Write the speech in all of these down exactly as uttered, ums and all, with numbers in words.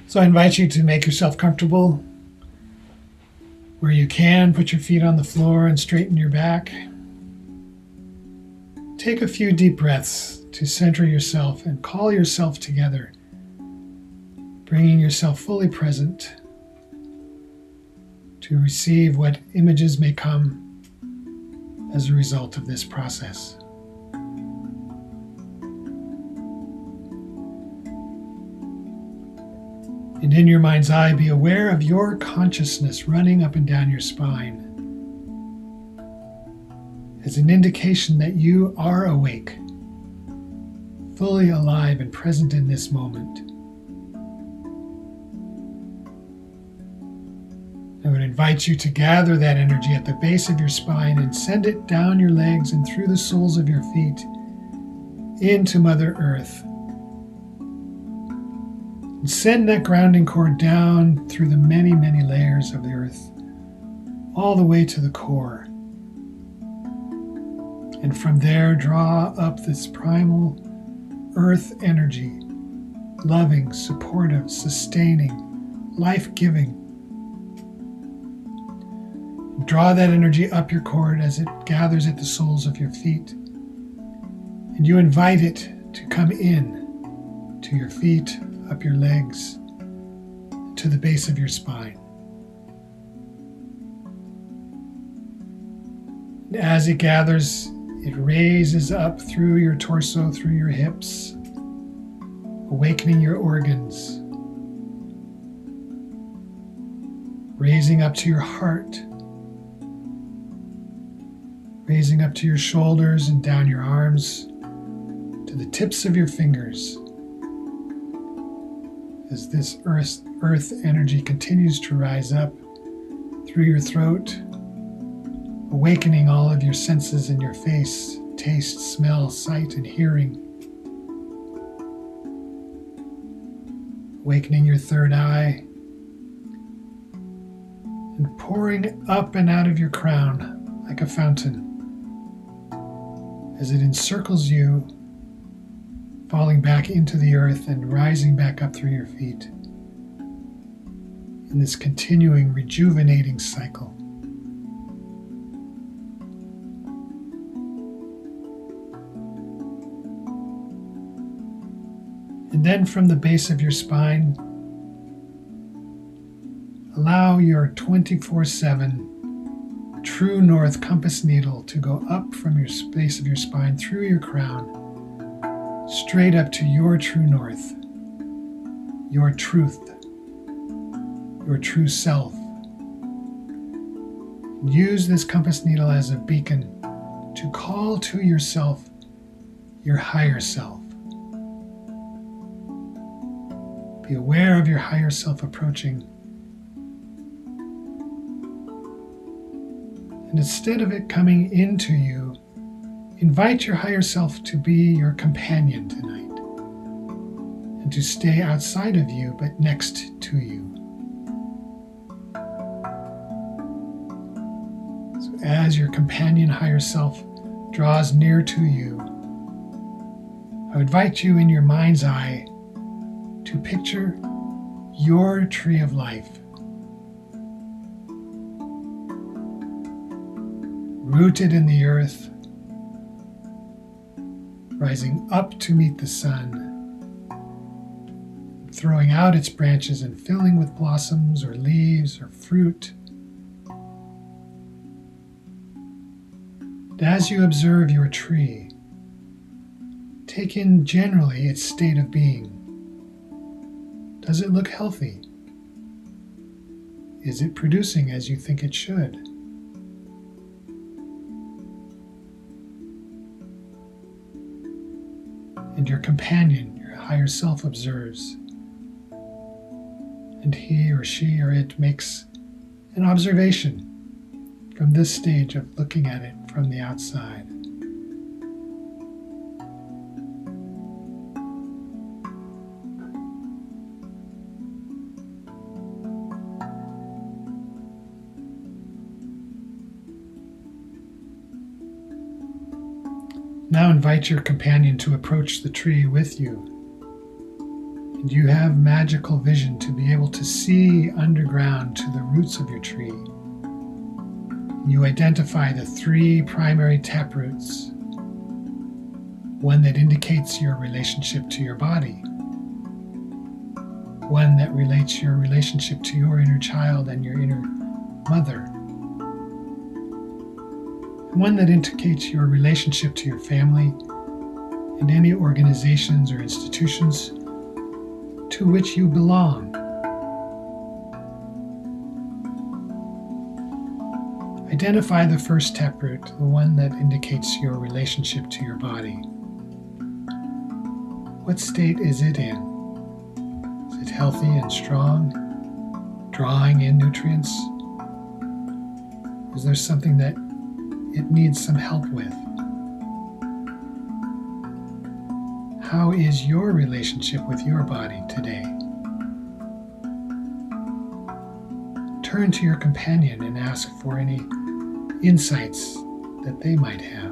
So I invite you to make yourself comfortable. Where you can, put your feet on the floor and straighten your back. Take a few deep breaths to center yourself and call yourself together, bringing yourself fully present to receive what images may come as a result of this process. And in your mind's eye, be aware of your consciousness running up and down your spine as an indication that you are awake, fully alive and present in this moment. I would invite you to gather that energy at the base of your spine and send it down your legs and through the soles of your feet into Mother Earth. And send that grounding cord down through the many, many layers of the earth, all the way to the core. And from there, draw up this primal earth energy, loving, supportive, sustaining, life-giving. Draw that energy up your cord as it gathers at the soles of your feet. And you invite it to come in to your feet, up your legs, to the base of your spine. And as it gathers, it raises up through your torso, through your hips, awakening your organs, raising up to your heart, raising up to your shoulders and down your arms, to the tips of your fingers, as this earth, earth energy continues to rise up through your throat, awakening all of your senses in your face, taste, smell, sight, and hearing. Awakening your third eye, and pouring up and out of your crown like a fountain as it encircles you, falling back into the earth and rising back up through your feet in this continuing rejuvenating cycle. And then from the base of your spine, allow your twenty-four seven true north compass needle to go up from your base of your spine through your crown, straight up to your true north, your truth, your true self. Use this compass needle as a beacon to call to yourself your higher self. Be aware of your higher self approaching. And instead of it coming into you, invite your higher self to be your companion tonight and to stay outside of you but next to you. So as your companion higher self draws near to you, I invite you in your mind's eye to picture your tree of life, rooted in the earth, rising up to meet the sun, throwing out its branches and filling with blossoms or leaves or fruit. And as you observe your tree, take in generally its state of being. Does it look healthy? Is it producing as you think it should? And your companion, your higher self, observes. And he or she or it makes an observation from this stage of looking at it from the outside. Now invite your companion to approach the tree with you. And you have magical vision to be able to see underground to the roots of your tree. You identify the three primary taproots, one that indicates your relationship to your body, one that relates your relationship to your inner child and your inner mother, and one that indicates your relationship to your family and any organizations or institutions to which you belong. Identify the first taproot, the one that indicates your relationship to your body. What state is it in? Is it healthy and strong, drawing in nutrients? Is there something that it needs some help with? How is your relationship with your body today? Turn to your companion and ask for any insights that they might have.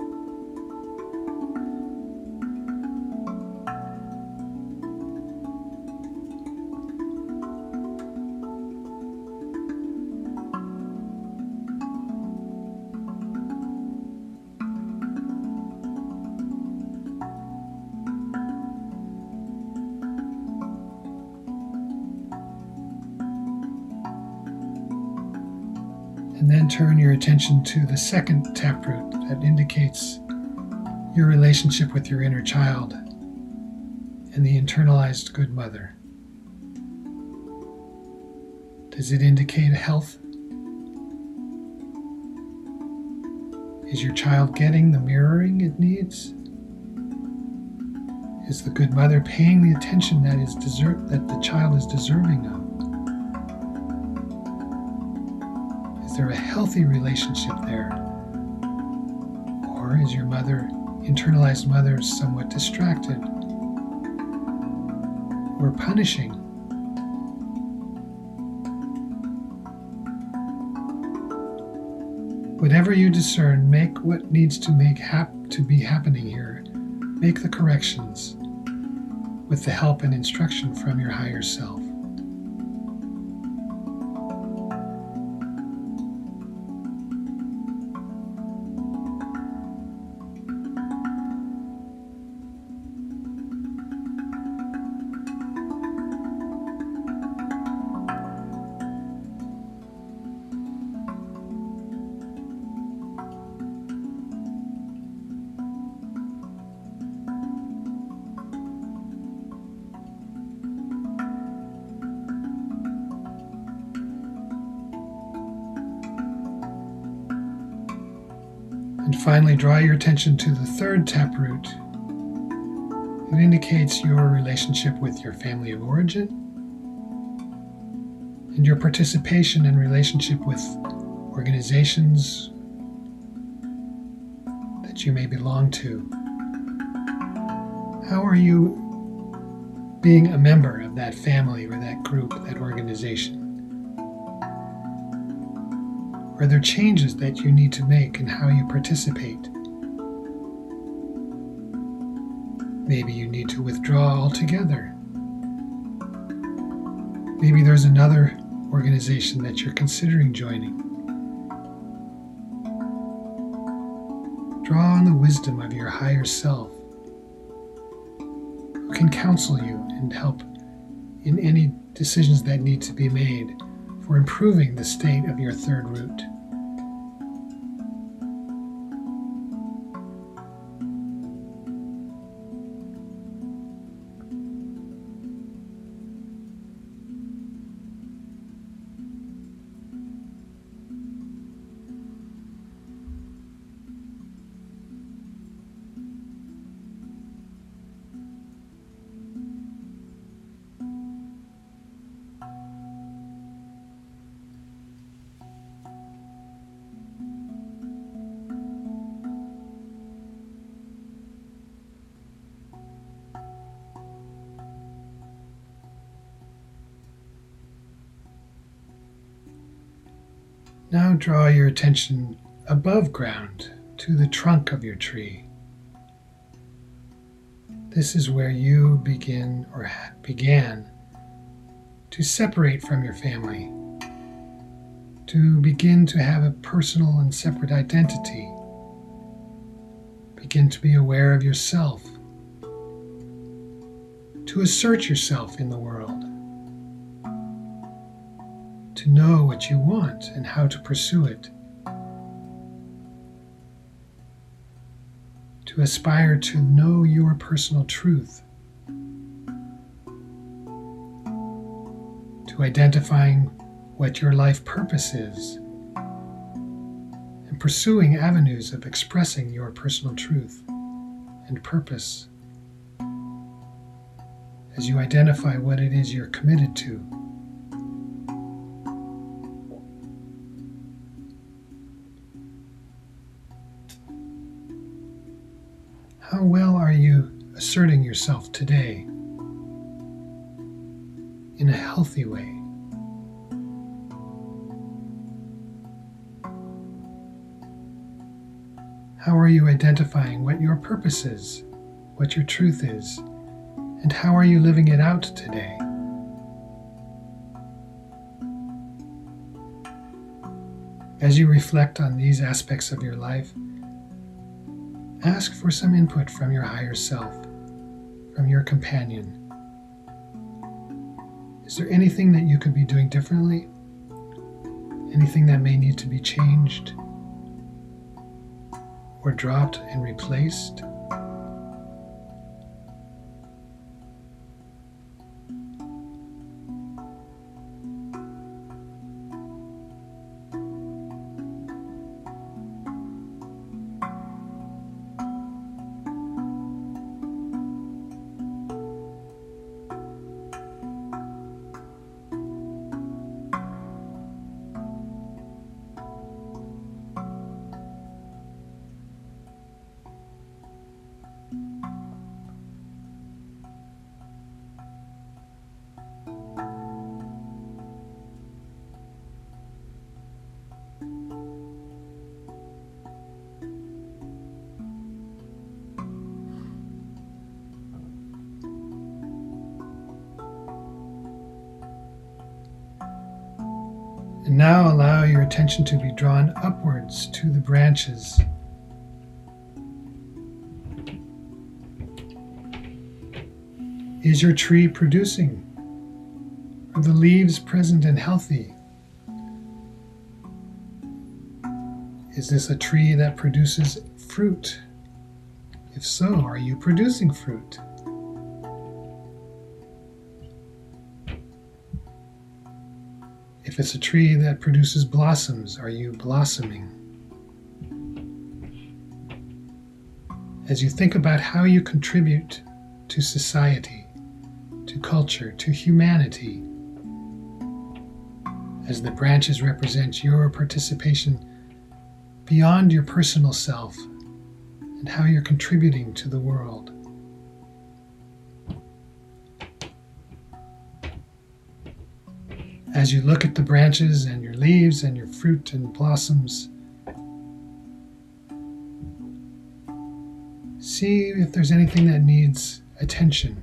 And then turn your attention to the second taproot that indicates your relationship with your inner child and the internalized good mother. Does it indicate health? Is your child getting the mirroring it needs? Is the good mother paying the attention that is deser- that the child is deserving of? Is there a healthy relationship there? Or is your mother, internalized mother, somewhat distracted or punishing? Whatever you discern, make what needs to make hap- to be happening here. Make the corrections with the help and instruction from your higher self. And finally, draw your attention to the third taproot. It indicates your relationship with your family of origin and your participation and relationship with organizations that you may belong to. How are you being a member of that family or that group, that organization? Are there changes that you need to make in how you participate? Maybe you need to withdraw altogether. Maybe there's another organization that you're considering joining. Draw on the wisdom of your higher self, who can counsel you and help in any decisions that need to be made for improving the state of your third root. Now draw your attention above ground to the trunk of your tree. This is where you begin or began to separate from your family, to begin to have a personal and separate identity, begin to be aware of yourself, to assert yourself in the world, to know what you want and how to pursue it, to aspire to know your personal truth, to identifying what your life purpose is, and pursuing avenues of expressing your personal truth and purpose as you identify what it is you're committed to. How well are you asserting yourself today in a healthy way? How are you identifying what your purpose is, what your truth is, and how are you living it out today? As you reflect on these aspects of your life, ask for some input from your higher self, from your companion. Is there anything that you could be doing differently? Anything that may need to be changed or dropped and replaced? And now allow your attention to be drawn upwards to the branches. Is your tree producing? Are the leaves present and healthy? Is this a tree that produces fruit? If so, are you producing fruit? If it's a tree that produces blossoms, are you blossoming? As you think about how you contribute to society, to culture, to humanity, as the branches represent your participation beyond your personal self and how you're contributing to the world. As you look at the branches and your leaves and your fruit and blossoms, see if there's anything that needs attention.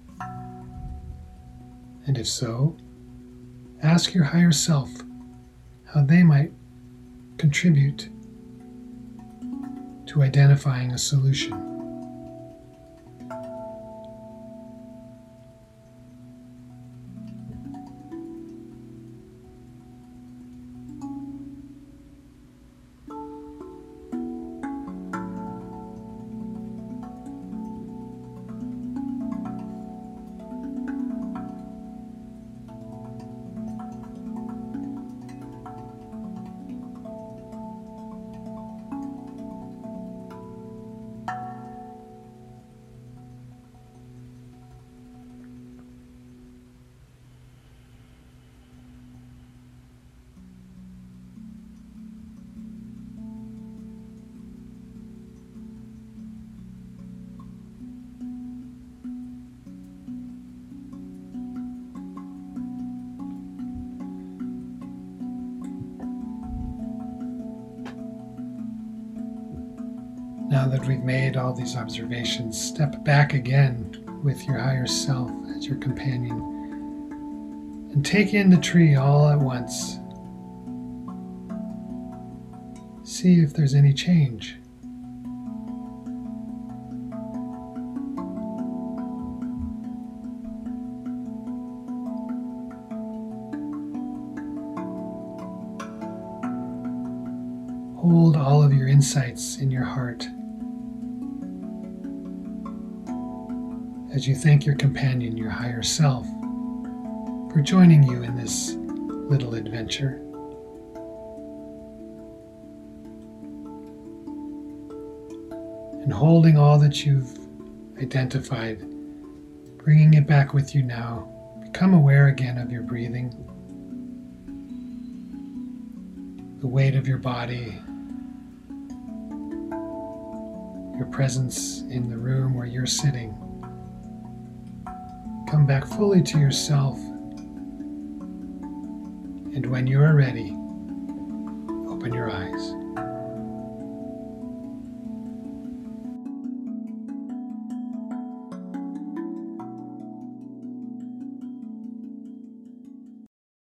And if so, ask your higher self how they might contribute to identifying a solution. Now that we've made all these observations, step back again with your higher self as your companion and take in the tree all at once. See if there's any change. Hold all of your insights in your heart as you thank your companion, your higher self, for joining you in this little adventure. And holding all that you've identified, bringing it back with you now, become aware again of your breathing, the weight of your body, your presence in the room where you're sitting. Come back fully to yourself, and when you are ready, open your eyes.